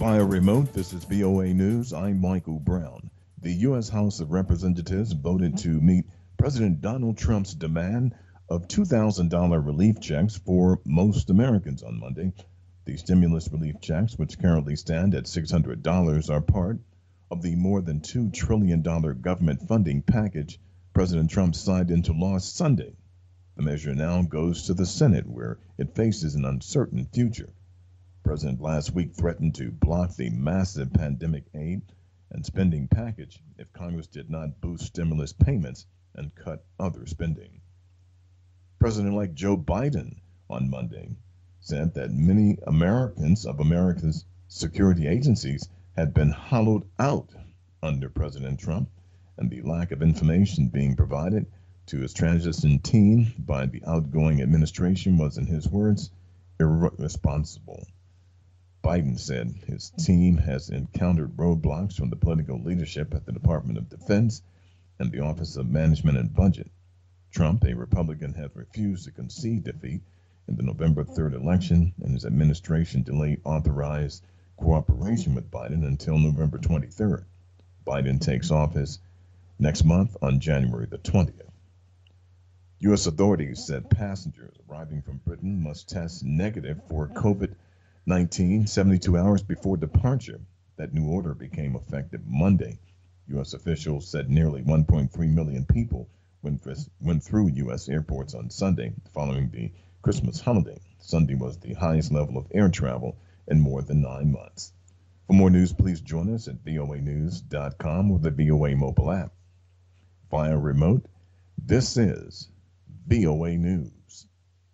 Via remote, this is VOA News. I'm Michael Brown. The U.S. House of Representatives voted to meet President Donald Trump's demand of $2,000 relief checks for most Americans on Monday. The stimulus relief checks, which currently stand at $600, are part of the more than $2 trillion government funding package President Trump signed into law Sunday. The measure now goes to the Senate, where it faces an uncertain future. The president last week threatened to block the massive pandemic aid and spending package if Congress did not boost stimulus payments and cut other spending. President-elect Joe Biden on Monday said that many America's security agencies had been hollowed out under President Trump, and the lack of information being provided to his transition team by the outgoing administration was, in his words, irresponsible. Biden said his team has encountered roadblocks from the political leadership at the Department of Defense and the Office of Management and Budget. Trump, a Republican, has refused to concede defeat in the November 3rd election, and his administration delayed authorized cooperation with Biden until November 23rd. Biden takes office next month on January the 20th. U.S. authorities said passengers arriving from Britain must test negative for COVID-19 72 hours before departure. That new order became effective Monday. U.S. officials said nearly 1.3 million people went through U.S. airports on Sunday following the Christmas holiday. Sunday was the highest level of air travel in more than 9 months. For more news, please join us at voanews.com or the VOA mobile app. Via remote, this is VOA News.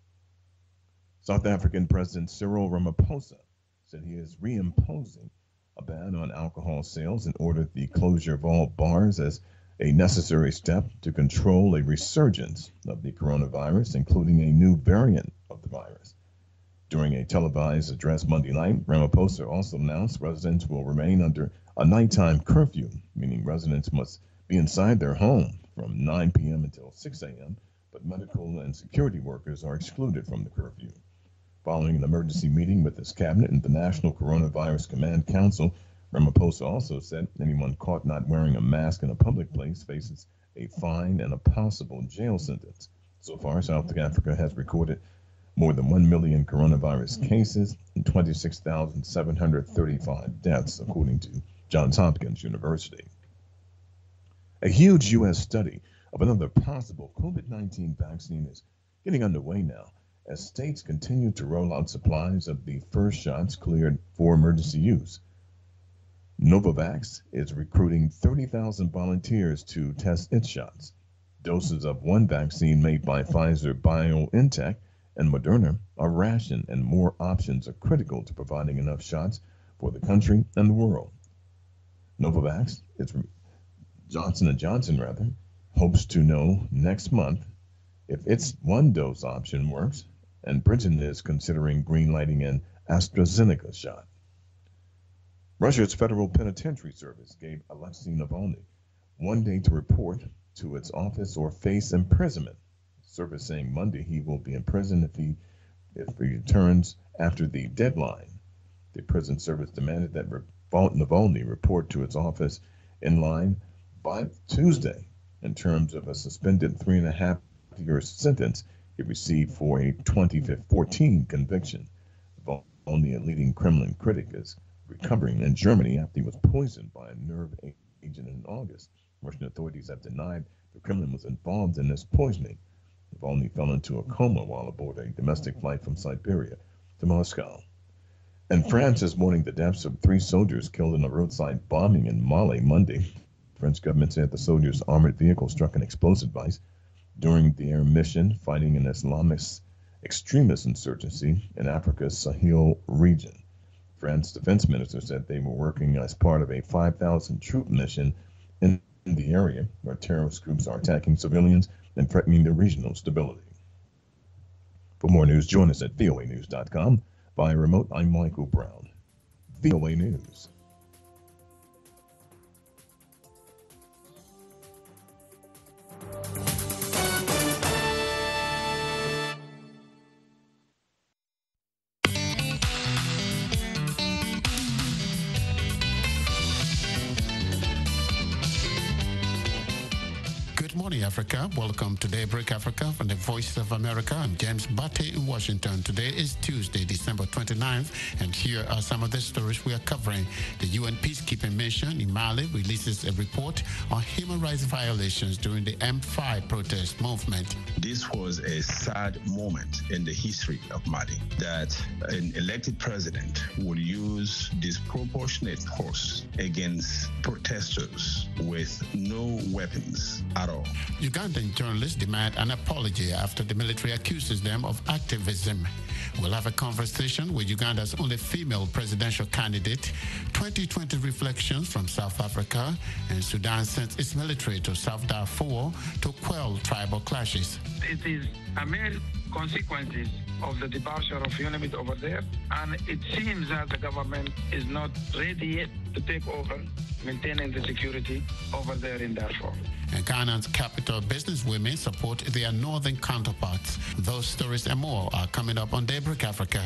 South African President Cyril Ramaphosa said he is reimposing a ban on alcohol sales and ordered the closure of all bars as a necessary step to control a resurgence of the coronavirus, including a new variant of the virus. During a televised address Monday night, Ramaphosa also announced residents will remain under a nighttime curfew, meaning residents must be inside their home from 9 p.m. until 6 a.m., but medical and security workers are excluded from the curfew. Following an emergency meeting with his cabinet and the National Coronavirus Command Council, Ramaphosa also said anyone caught not wearing a mask in a public place faces a fine and a possible jail sentence. So far, South Africa has recorded more than 1 million coronavirus cases and 26,735 deaths, according to Johns Hopkins University. A huge U.S. study of another possible COVID-19 vaccine is getting underway now as states continue to roll out supplies of the first shots cleared for emergency use. Novavax is recruiting 30,000 volunteers to test its shots. Doses of one vaccine made by Pfizer BioNTech and Moderna are rationed, and more options are critical to providing enough shots for the country and the world. Novavax, Johnson & Johnson, hopes to know next month if its one-dose option works, and Britain is considering greenlighting an AstraZeneca shot. Russia's Federal Penitentiary Service gave Alexei Navalny 1 day to report to its office or face imprisonment. The service saying Monday he will be in prison if he returns after the deadline. The prison service demanded that Navalny report to its office in line by Tuesday in terms of a suspended 3.5-year sentence he received for a 2014 conviction. Navalny, a leading Kremlin critic, is recovering in Germany after he was poisoned by a nerve agent in August. Russian authorities have denied the Kremlin was involved in this poisoning. Navalny fell into a coma while aboard a domestic flight from Siberia to Moscow. And France is mourning the deaths of 3 soldiers killed in a roadside bombing in Mali Monday. The French government said the soldiers' armored vehicle struck an explosive device during their mission fighting an Islamist extremist insurgency in Africa's Sahel region. France defense minister said they were working as part of a 5,000 troop mission in the area where terrorist groups are attacking civilians and threatening their regional stability. For more news, join us at voanews.com. Via remote, I'm Michael Brown. VOA News. Africa. Welcome to Daybreak Africa from the Voice of America. I'm James Batty in Washington. Today is Tuesday, December 29th, and here are some of the stories we are covering. The UN peacekeeping mission in Mali releases a report on human rights violations during the M5 protest movement. This was a sad moment in the history of Mali, that an elected president would use disproportionate force against protesters with no weapons at all. Ugandan journalists demand an apology after the military accuses them of activism. We'll have a conversation with Uganda's only female presidential candidate, 2020 reflections from South Africa, and Sudan sent its military to South Darfur to quell tribal clashes. It is amid consequences of the departure of UNAMID over there, and it seems that the government is not ready yet to take over maintaining the security over there in Darfur. And Ghana's capital businesswomen support their northern counterparts. Those stories and more are coming up on Daybreak Africa.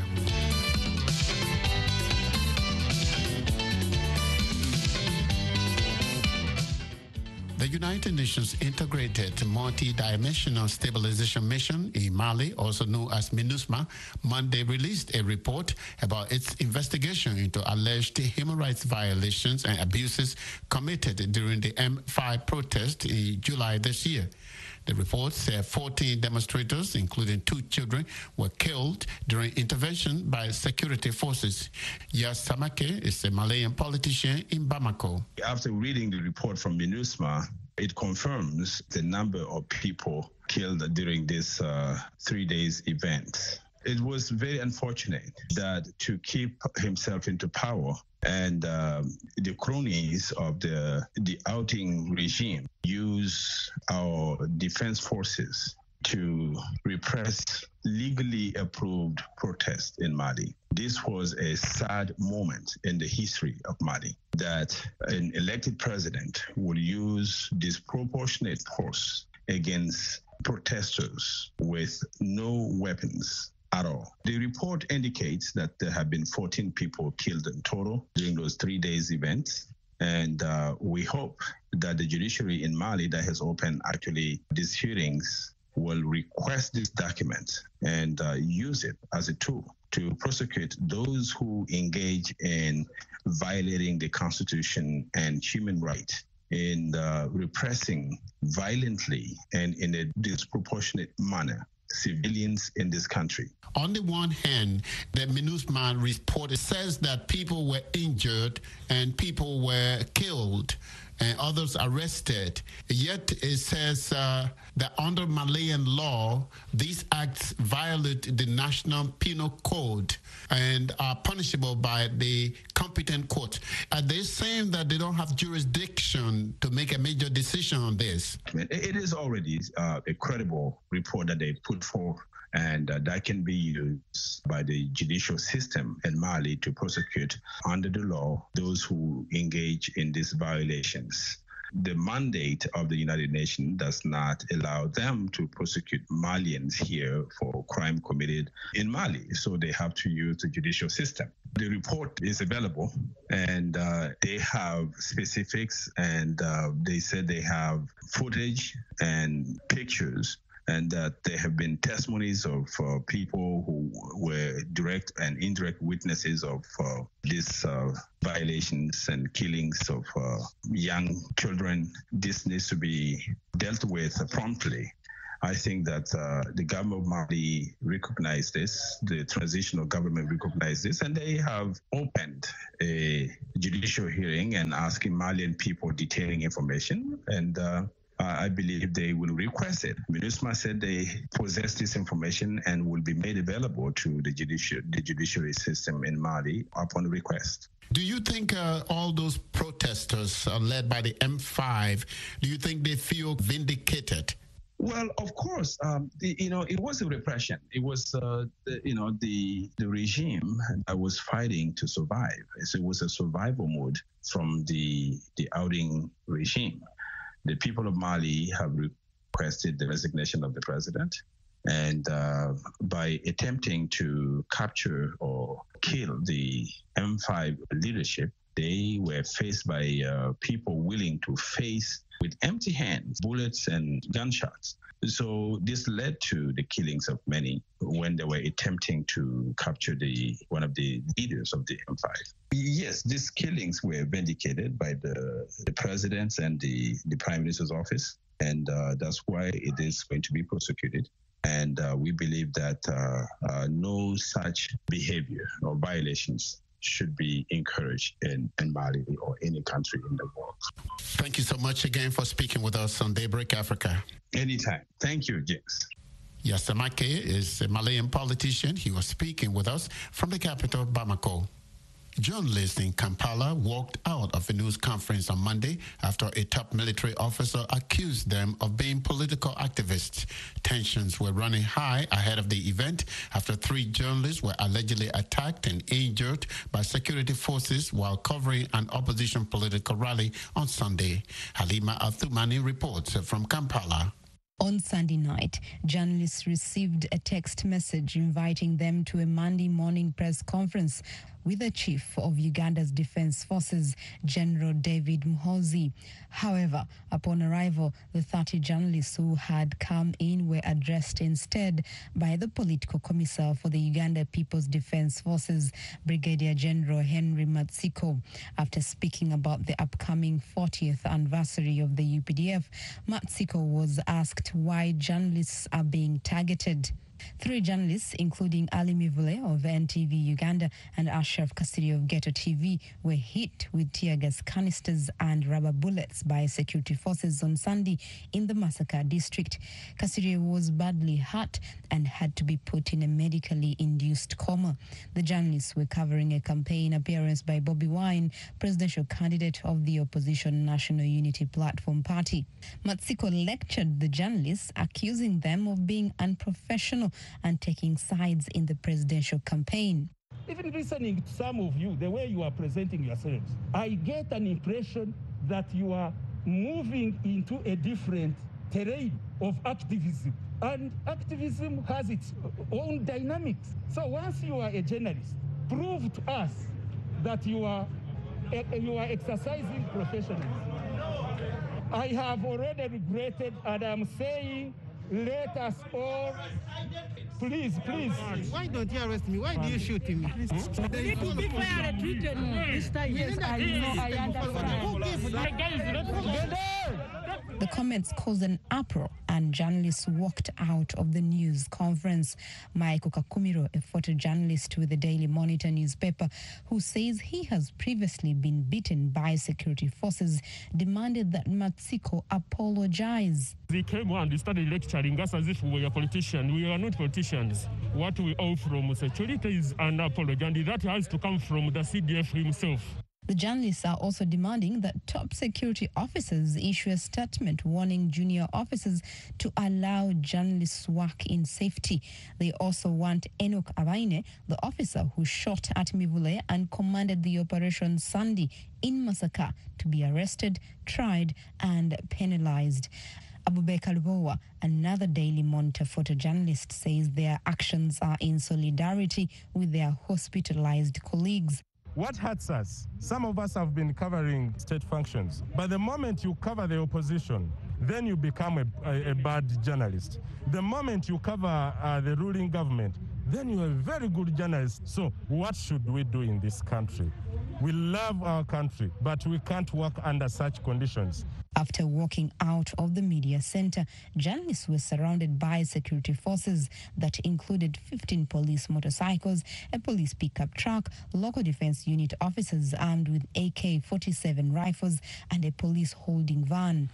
The United Nations Integrated Multi-Dimensional Stabilization Mission in Mali, also known as MINUSMA, Monday released a report about its investigation into alleged human rights violations and abuses committed during the M5 protest in July this year. The report said 14 demonstrators, including 2 children, were killed during intervention by security forces. Yas Samake is a Malian politician in Bamako. After reading the report from MINUSMA, it confirms the number of people killed during this 3 days event. It was very unfortunate that to keep himself into power and the cronies of the outing regime use our defense forces to repress legally approved protests in Mali. This was a sad moment in the history of Mali, that an elected president would use disproportionate force against protesters with no weapons at all. The report indicates that there have been 14 people killed in total during those 3 days events. And we hope that the judiciary in Mali that has opened actually these hearings will request this document and use it as a tool to prosecute those who engage in violating the Constitution and human rights, in repressing violently and in a disproportionate manner civilians in this country. On the one hand, the MINUSMA report says that people were injured and people were killed and others arrested. Yet it says that under Malian law, these acts violate the National Penal Code and are punishable by the competent court. Are they saying that they don't have jurisdiction to make a major decision on this? It is already a credible report that they put forth, and that can be used by the judicial system in Mali to prosecute under the law those who engage in these violations. The mandate of the United Nations does not allow them to prosecute Malians here for crime committed in Mali, so they have to use the judicial system. The report is available, and they have specifics, and they said they have footage and pictures, and that there have been testimonies of people who were direct and indirect witnesses of these violations and killings of young children. This needs to be dealt with promptly. I think that the government of Mali recognized this, the transitional government recognized this, and they have opened a judicial hearing and asking Malian people detailing information, and I believe they will request it. MINUSMA said they possess this information and will be made available to the judiciary system in Mali upon request. Do you think all those protesters led by the M5, do you think they feel vindicated? Well, of course, it was a repression. It was, the regime that was fighting to survive. So it was a survival mode from the outing regime. The people of Mali have requested the resignation of the president, and by attempting to capture or kill the M5 leadership, They were faced by people willing to face with empty hands bullets and gunshots. So this led to the killings of many when they were attempting to capture one of the leaders of the M5. Yes, these killings were vindicated by the presidents and the Prime Minister's office, and that's why it is going to be prosecuted. And we believe that no such behavior or violations should be encouraged in Mali or any country in the world. Thank you so much again for speaking with us on Daybreak Africa. Anytime. Thank you, James. Yassa Mackay is a Malian politician. He was speaking with us from the capital, Bamako. Journalists in Kampala walked out of a news conference on Monday after a top military officer accused them of being political activists. Tensions were running high ahead of the event after 3 journalists were allegedly attacked and injured by security forces while covering an opposition political rally on Sunday. Halima Athumani reports from Kampala. On Sunday night, journalists received a text message inviting them to a Monday morning press conference with the chief of Uganda's Defense Forces, General David Muhoozi. However, upon arrival, the 30 journalists who had come in were addressed instead by the political commissar for the Uganda People's Defense Forces, Brigadier General Henry Matsiko. After speaking about the upcoming 40th anniversary of the UPDF, Matsiko was asked why journalists are being targeted. 3 journalists, including Ali Mivule of NTV Uganda and Ashraf Kasiri of Ghetto TV, were hit with tear gas canisters and rubber bullets by security forces on Sunday in the Masaka district. Kasiri was badly hurt and had to be put in a medically induced coma. The journalists were covering a campaign appearance by Bobi Wine, presidential candidate of the opposition National Unity Platform Party. Matsiko lectured the journalists, accusing them of being unprofessional and taking sides in the presidential campaign. Even listening to some of you, the way you are presenting yourselves, I get an impression that you are moving into a different terrain of activism. And activism has its own dynamics. So once you are a journalist, prove to us that you are exercising professionalism. I have already regretted, and I'm saying, let us all, please. Why don't you arrest me? Why do you shoot me? Yes, I know, I understand. The comments caused an uproar and journalists walked out of the news conference. Michael Kakumiro, a photojournalist with the Daily Monitor newspaper, who says he has previously been beaten by security forces, demanded that Matsiko apologize. They came and started lecturing us as if we were politicians. We are not politicians. What we owe from security is an apology, and that has to come from the CDF himself. The journalists are also demanding that top security officers issue a statement warning junior officers to allow journalists work in safety. They also want Enoch Abaine, the officer who shot at Mivule and commanded the operation Sunday in Masaka, to be arrested, tried and penalized. Abubakar Lubowa, another Daily Monitor photojournalist, says their actions are in solidarity with their hospitalized colleagues. What hurts us, some of us have been covering state functions, but the moment you cover the opposition, then you become a bad journalist. The moment you cover the ruling government, then you're a very good journalist. So what should we do in this country? We love our country, but we can't work under such conditions. After walking out of the media center, journalists were surrounded by security forces that included 15 police motorcycles, a police pickup truck, local defense unit officers armed with AK-47 rifles, and a police holding van.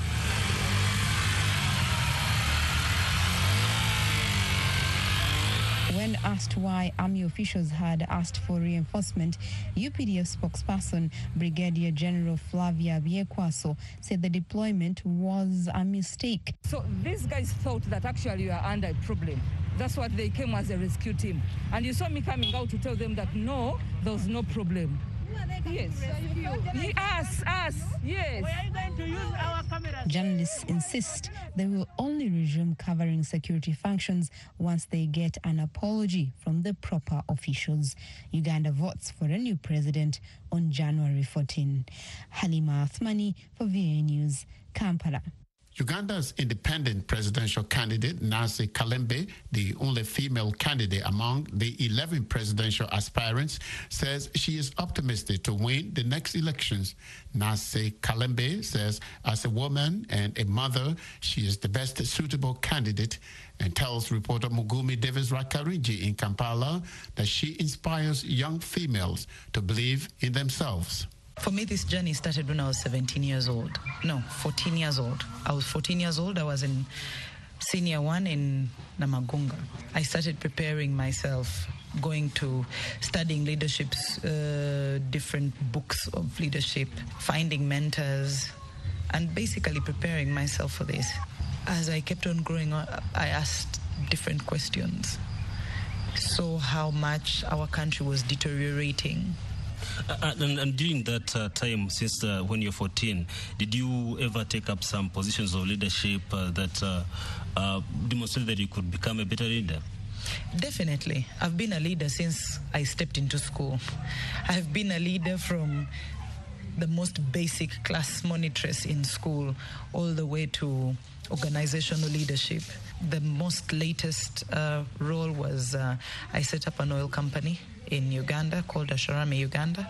When asked why army officials had asked for reinforcement, UPDF spokesperson Brigadier General Flavia Biekwaso said the deployment was a mistake. So these guys thought that actually we are under a problem. That's what they came as a rescue team. And you saw me coming out to tell them that no, there was no problem. Yes. Us, yes. Were you going to use our cameras? Journalists insist they will only resume covering security functions once they get an apology from the proper officials. Uganda votes for a new president on January 14. Halima Athmani for VOA News, Kampala. Uganda's independent presidential candidate, Nancy Kalembe, the only female candidate among the 11 presidential aspirants, says she is optimistic to win the next elections. Nancy Kalembe says as a woman and a mother, she is the best suitable candidate, and tells reporter Mugumi Davis Rakarinji in Kampala that she inspires young females to believe in themselves. For me, this journey started when I was 14 years old. I was 14 years old. I was in Senior 1 in Namagunga. I started preparing myself, going to studying leaderships, different books of leadership, finding mentors, and basically preparing myself for this. As I kept on growing up, I asked different questions. So how much our country was deteriorating. And during that time, since when you're 14, did you ever take up some positions of leadership that demonstrated that you could become a better leader? Definitely. I've been a leader since I stepped into school. I've been a leader from the most basic class monitress in school all the way to organizational leadership. The most latest role was I set up an oil company in Uganda called Asharame Uganda,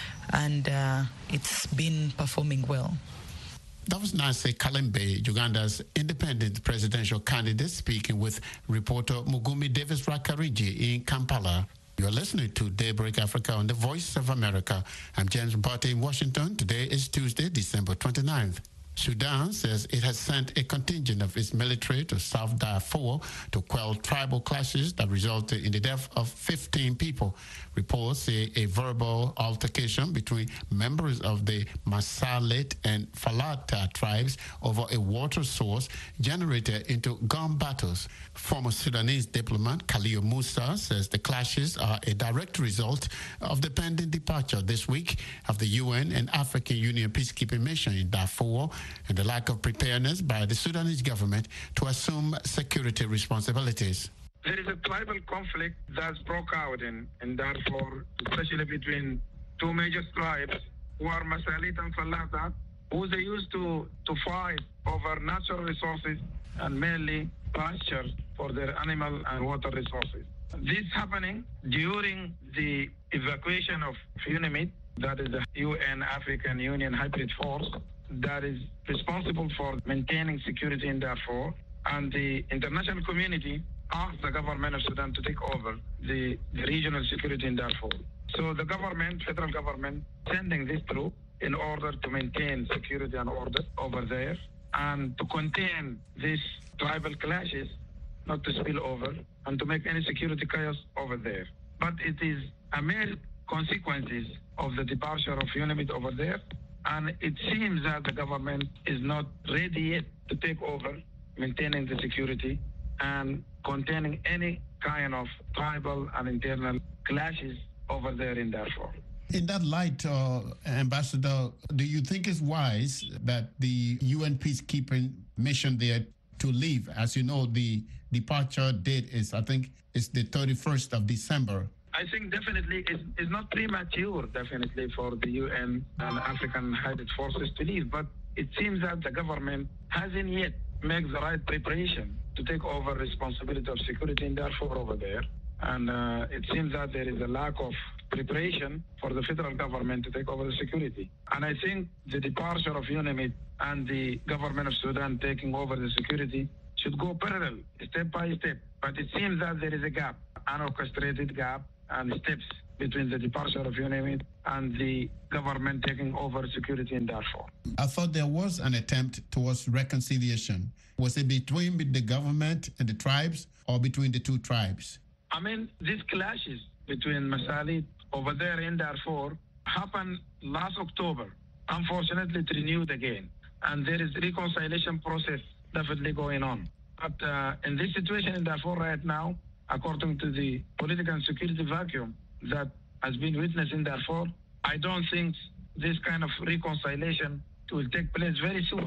and it's been performing well. That was Nancy Kalembe, Uganda's independent presidential candidate, speaking with reporter Mugumi Davis Rakarinji in Kampala. You're listening to Daybreak Africa on the Voice of America. I'm James Mbate in Washington. Today is Tuesday, December 29th. Sudan says it has sent a contingent of its military to South Darfur to quell tribal clashes that resulted in the death of 15 people. Reports say a verbal altercation between members of the Masalit and Falata tribes over a water source generated into gun battles. Former Sudanese diplomat Khalil Musa says the clashes are a direct result of the pending departure this week of the UN and African Union peacekeeping mission in Darfur and the lack of preparedness by the Sudanese government to assume security responsibilities. There is a tribal conflict that's broke out in Darfur, especially between two major tribes who are Masalit and Falata, who they used to fight over natural resources and mainly pastures for their animal and water resources. This happening during the evacuation of UNAMID, that is the UN African Union hybrid force that is responsible for maintaining security in Darfur, and the international community asked the government of Sudan to take over the regional security in Darfur. So the government, federal government, sending this through in order to maintain security and order over there and to contain these tribal clashes, not to spill over and to make any security chaos over there. But it is a mere consequences of the departure of UNAMID over there, and it seems that the government is not ready yet to take over maintaining the security and containing any kind of tribal and internal clashes over there in Darfur. In that light, Ambassador, do you think it's wise that the UN peacekeeping mission there to leave? As you know, the departure date is, I think, it's the 31st of December. I think definitely it's not premature, definitely, for the UN and African hybrid forces to leave, but it seems that the government hasn't yet made the right preparation to take over responsibility of security in Darfur over there. And it seems that there is a lack of preparation for the federal government to take over the security. And I think the departure of UNAMID and the government of Sudan taking over the security should go parallel, step by step. But it seems that there is a gap, an orchestrated gap and steps between the departure of UNAMID and the government taking over security in Darfur. I thought there was an attempt towards reconciliation. Was it between the government and the tribes or between the two tribes? I mean, these clashes between Masalit over there in Darfur happened last October. Unfortunately, it renewed again. And there is reconciliation process definitely going on. But in this situation in Darfur right now, according to the political and security vacuum that has been witnessed in Darfur, I don't think this kind of reconciliation will take place very soon.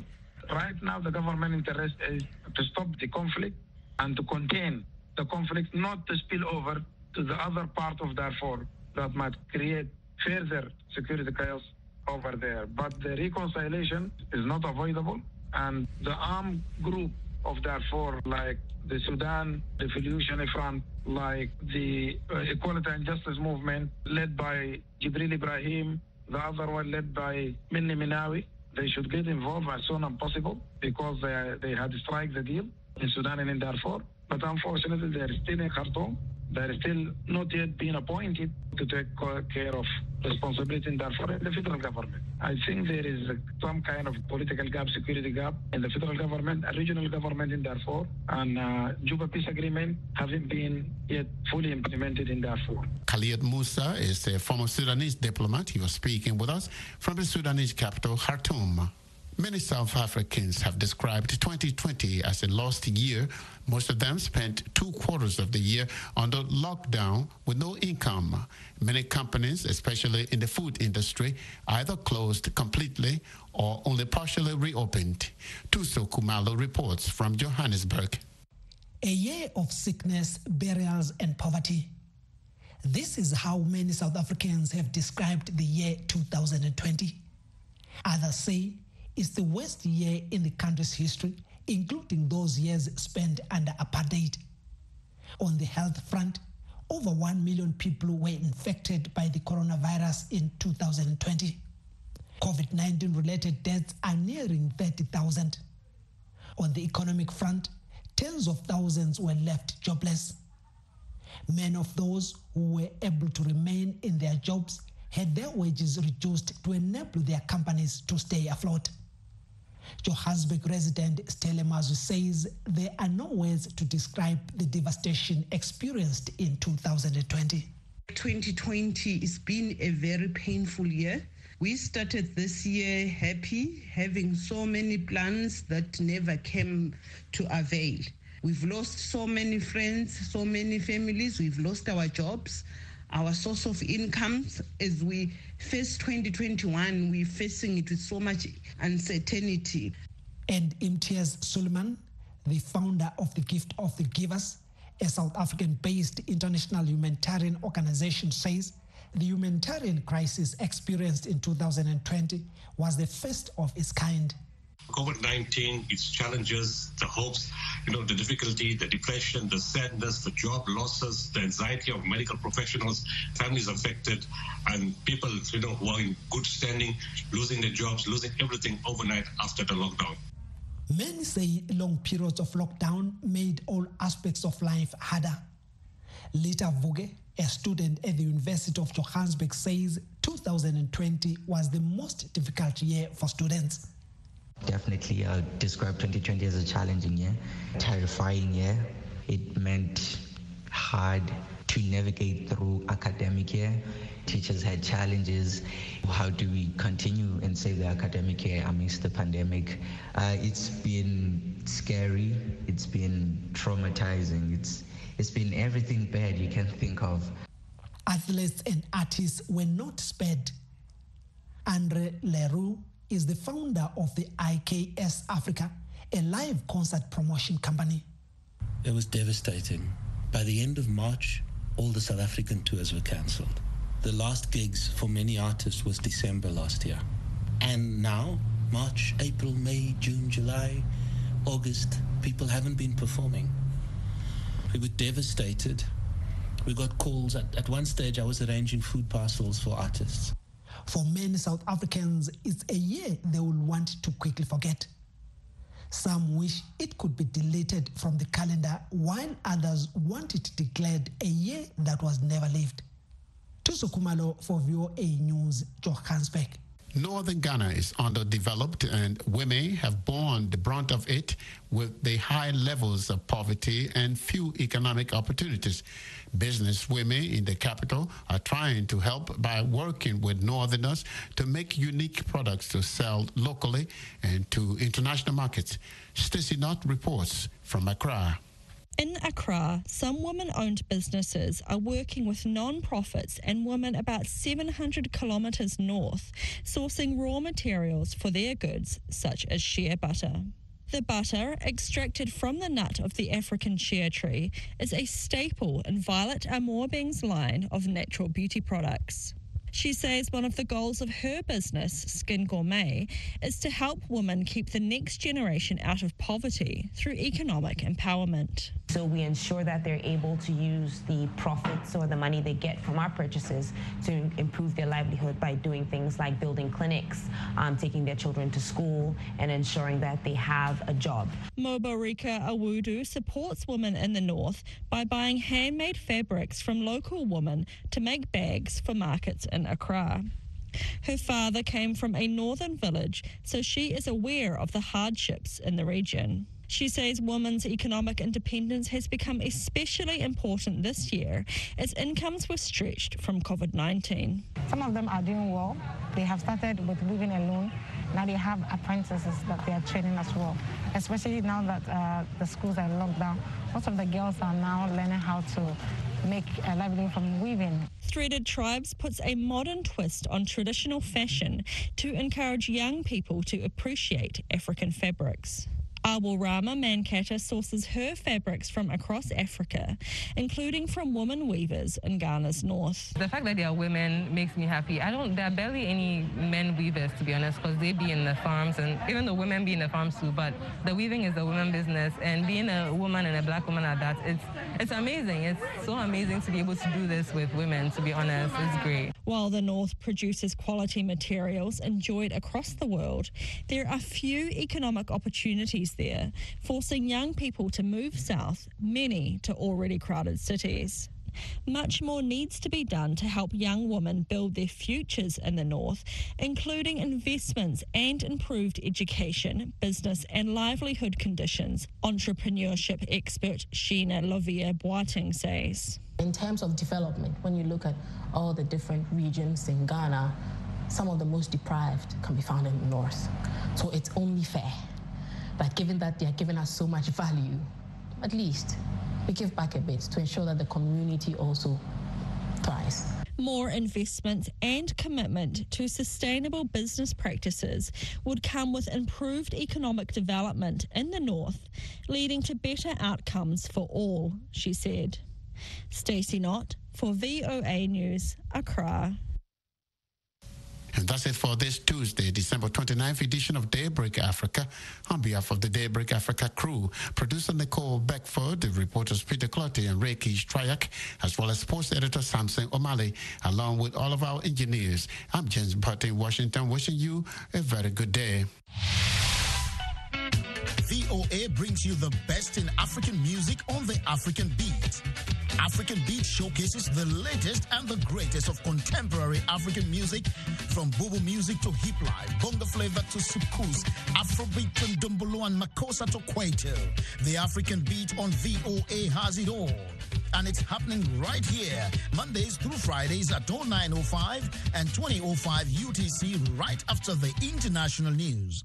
right now the government interest is to stop the conflict and to contain the conflict, not to spill over to the other part of Darfur that might create further security chaos over there. But the reconciliation is not avoidable, and the armed group of Darfur, like the Sudan Revolutionary Front, like the Equality and Justice Movement led by Jibril Ibrahim, the other one led by Minni Minawi, they should get involved as soon as possible because they had struck the deal in Sudan and in Darfur. But unfortunately, they are still in Khartoum. They are still not yet being appointed to take care of responsibility in Darfur in the federal government. I think there is some kind of political gap, security gap in the federal government, a regional government in Darfur, and Juba Peace Agreement haven't been yet fully implemented in Darfur. Khalid Musa is a former Sudanese diplomat. He was speaking with us from the Sudanese capital, Khartoum. Many South Africans have described 2020 as a lost year. Most of them spent 2 quarters of the year under lockdown with no income. Many companies, especially in the food industry, either closed completely or only partially reopened. Tuso Kumalo reports from Johannesburg. A year of sickness, burials, and poverty. This is how many South Africans have described the year 2020. Others say it's the worst year in the country's history, including those years spent under apartheid. On the health front, over 1 million people were infected by the coronavirus in 2020. COVID-19 related deaths are nearing 30,000. On the economic front, tens of thousands were left jobless. Many of those who were able to remain in their jobs had their wages reduced to enable their companies to stay afloat. Johannesburg resident Stella Mazu says there are no words to describe the devastation experienced in 2020. 2020 has been a very painful year. We started this year happy, having so many plans that never came to avail. We've lost so many friends, so many families. We've lost our jobs, our source of income. As we face 2021, we're facing it with so much uncertainty. And Imtiaz Suleiman, the founder of the Gift of the Givers, a South African-based international humanitarian organization, says the humanitarian crisis experienced in 2020 was the first of its kind. COVID-19, its challenges, the hopes, the difficulty, the depression, the sadness, the job losses, the anxiety of medical professionals, families affected, and people, who are in good standing, losing their jobs, losing everything overnight after the lockdown. Many say long periods of lockdown made all aspects of life harder. Lita Vuge, a student at the University of Johannesburg, says 2020 was the most difficult year for students. Definitely, I would describe 2020 as a challenging year, terrifying year. It meant hard to navigate through academic year. Teachers had challenges. How do we continue and save the academic year amidst the pandemic? It's been scary. It's been traumatizing. It's been everything bad you can think of. Athletes and artists were not spared. Andre Leroux is the founder of the IKS Africa, a live concert promotion company. It was devastating. By the end of March, all the South African tours were cancelled. The last gigs for many artists was December last year. And now, March, April, May, June, July, August, people haven't been performing. We were devastated. We got calls. At one stage, I was arranging food parcels for artists. For many South Africans, it's a year they will want to quickly forget. Some wish it could be deleted from the calendar, while others want it declared a year that was never lived. Tuso Kumalo for VOA News, Johannesburg. Northern Ghana is underdeveloped, and women have borne the brunt of it with the high levels of poverty and few economic opportunities. Business women in the capital are trying to help by working with Northerners to make unique products to sell locally and to international markets. Stacey Knott reports from Accra. In Accra, some women-owned businesses are working with non-profits and women about 700 kilometres north, sourcing raw materials for their goods, such as shea butter. The butter, extracted from the nut of the African shea tree, is a staple in Violet Amorbing's line of natural beauty products. She says one of the goals of her business, Skin Gourmet, is to help women keep the next generation out of poverty through economic empowerment. So we ensure that they're able to use the profits or the money they get from our purchases to improve their livelihood by doing things like building clinics, taking their children to school, and ensuring that they have a job. Mobarika Awudu supports women in the north by buying handmade fabrics from local women to make bags for markets in Accra. Her father came from a northern village, so she is aware of the hardships in the region. She says women's economic independence has become especially important this year as incomes were stretched from COVID-19. Some of them are doing well. They have started with living alone. Now they have apprentices that they are training as well, especially now that the schools are locked down. Most of the girls are now learning how to make a livelihood from weaving. Threaded Tribes puts a modern twist on traditional fashion to encourage young people to appreciate African fabrics. Awurama Mankata sources her fabrics from across Africa, including from women weavers in Ghana's north. The fact that they are women makes me happy. There are barely any men weavers, to be honest, because they be in the farms, and even the women be in the farms too, but the weaving is the women business, and being a woman and a black woman at that, it's amazing. It's so amazing to be able to do this with women, to be honest. It's great. While the north produces quality materials enjoyed across the world, there are few economic opportunities there, forcing young people to move south, many to already crowded cities. Much more needs to be done to help young women build their futures in the north, including investments and improved education, business and livelihood conditions, entrepreneurship expert Sheena Lovia Boateng says. In terms of development, when you look at all the different regions in Ghana, some of the most deprived can be found in the north. So it's only fair that given that they are giving us so much value, at least we give back a bit to ensure that the community also thrives. More investment and commitment to sustainable business practices would come with improved economic development in the north, leading to better outcomes for all, she said. Stacey Knott for VOA News, Accra. And that's it for this Tuesday, December 29th edition of Daybreak Africa. On behalf of the Daybreak Africa crew, producer Nicole Beckford, the reporters Peter Clottey and Reiki Stryak, as well as sports editor Samson O'Malley, along with all of our engineers. I'm James Butt in Washington, wishing you a very good day. VOA brings you the best in African music on the African Beat. African Beat showcases the latest and the greatest of contemporary African music, from Bobo music to hip life, bongo flavor to soukous, Afrobeat to Dumbolo and Makossa to Kwaito. The African Beat on VOA has it all. And it's happening right here, Mondays through Fridays at 09:05 and 20:05 UTC, right after the international news.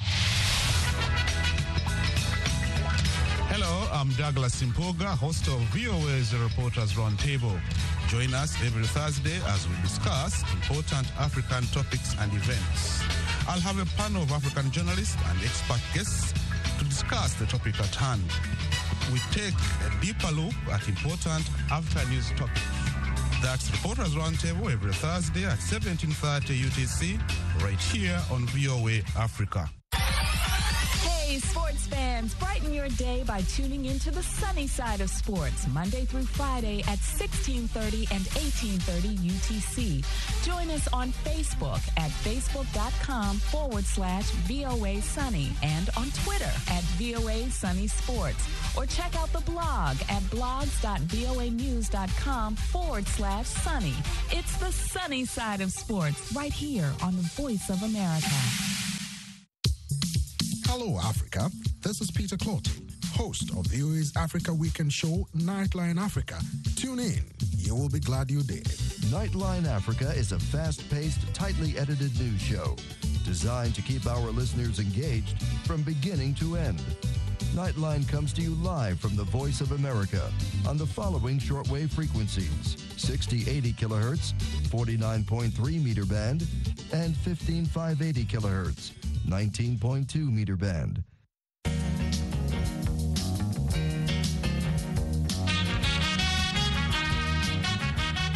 Hello, I'm Douglas Simpoga, host of VOA's Reporters Roundtable. Join us every Thursday as we discuss important African topics and events. I'll have a panel of African journalists and expert guests to discuss the topic at hand. We take a deeper look at important after-news topics. That's Reporters Roundtable every Thursday at 17:30 UTC, right here on VOA Africa. Hey, sports fans, brighten your day by tuning into the sunny side of sports, Monday through Friday at 16:30 and 18:30 UTC. Join us on Facebook at facebook.com/VOA Sunny and on Twitter at VOA Sunny Sports. Or check out the blog at blogs.voanews.com/sunny. It's the sunny side of sports right here on the Voice of America. Hello, Africa. This is Peter Clottey, host of VOA's Africa Weekend Show, Nightline Africa. Tune in. You will be glad you did. Nightline Africa is a fast-paced, tightly edited news show designed to keep our listeners engaged from beginning to end. Nightline comes to you live from the Voice of America on the following shortwave frequencies: 6080 kilohertz, 49.3 meter band, and 15580 kilohertz, 19.2 meter band.